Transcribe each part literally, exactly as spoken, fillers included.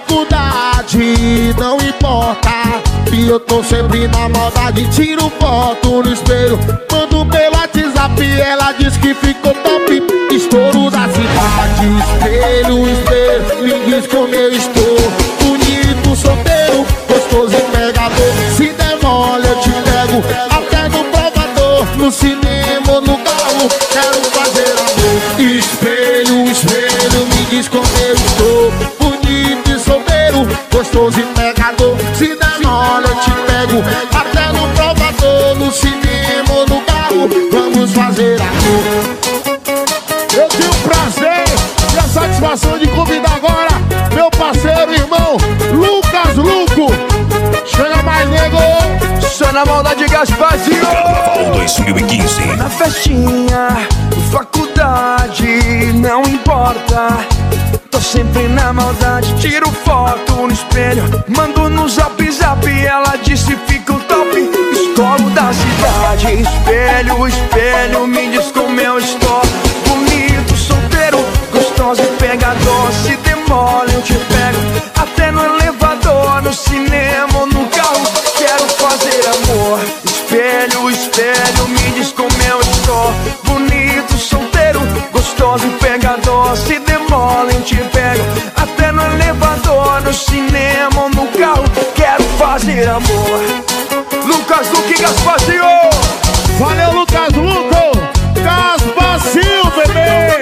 faculdade, não importa. E eu tô sempre na maldade, tiro foto no espelho, mando pelo WhatsApp, ela diz que ficou top. Estouro da cidade, espelho, espelho, me diz como eu estou. Bonito, solteiro, gostoso e pegador. Se der mole eu te pego, até no provador. No cinema ou no carro, quero fazer amor. Espelho, espelho, me diz como eu estou. Bonito e solteiro, gostoso e pegador. Se der mole eu te pego, até no provador. No cinema ou no carro, vamos fazer amor. Eu tenho o prazer e a satisfação de convidar agora meu parceiro, irmão, Lucas Luco. Chega mais, nego. Só na maldade, Gasparzinho. Carnaval dois mil e quinze. Na festinha, faculdade, não importa. Tô sempre na maldade, tiro foto no espelho, mando no zap zap, ela disse fica o top. Escolo da cidade, espelho, espelho, me diz como eu estou. Bonito, solteiro, gostoso e pegador. Se demole eu te pego, até no elevador. No cinema ou no carro, quero fazer amor. Espelho, espelho, me diz como eu estou. Bonito, solteiro, gostoso e pegador. Se demole eu te pego, até no elevador. No cinema ou no carro, quero fazer amor. Lucas Luque, Gasparzinho. Valeu, Lucas Luco. Gasparzinho, bebê.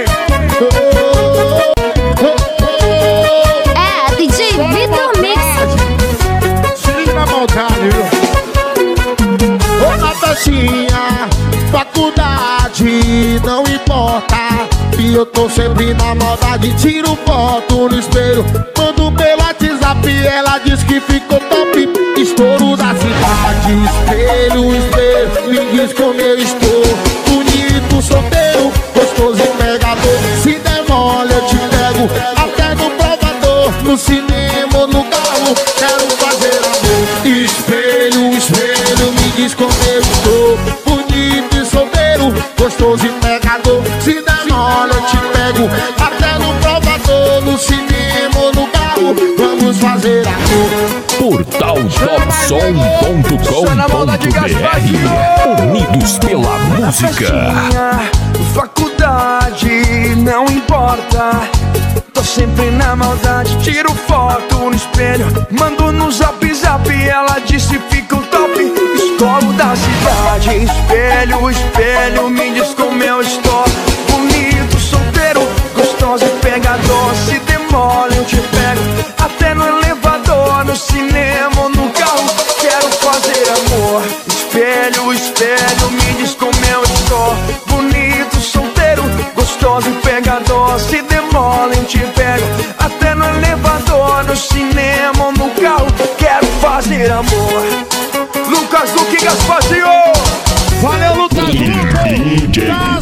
É, D J Vitor Mix. Se liga na maldade, viu? Ô Natashinha, faculdade, não importa. E eu tô sempre na maldade, tiro foto no espelho, mando pelo WhatsApp, ela diz que ficou top. Estouro da cidade, espelho, espelho, me diz como eu estou. Bonito, solteiro, gostoso e pegador. Se der mole eu te pego, até no provador. No cinema ou no carro, quero fazer amor. Espelho, espelho, me diz como eu estou. Bonito e solteiro, gostoso e pegador. Se der mole eu te pego, até no provador. No cinema ou no carro, vamos fazer amor. Portal top som ponto com ponto br. Unidos pela música. Faculdade, não importa. Tô sempre na maldade, tiro foto no espelho, mando no zap zap, ela disse fica o top. Escolo da cidade, espelho, espelho, me diz como eu estou. Bonito, solteiro, gostoso e pegador. Se demole eu te pego, até no elevador. No cinema ou no carro, quero fazer amor. Espelho, espelho, me diz como eu estou. Bonito, solteiro, gostoso e pegador. Se demole eu te pego, até no elevador. No cinema ou no carro, quero fazer amor. Lucas Luque, Gasparzinho. Valeu, Lucas Luco.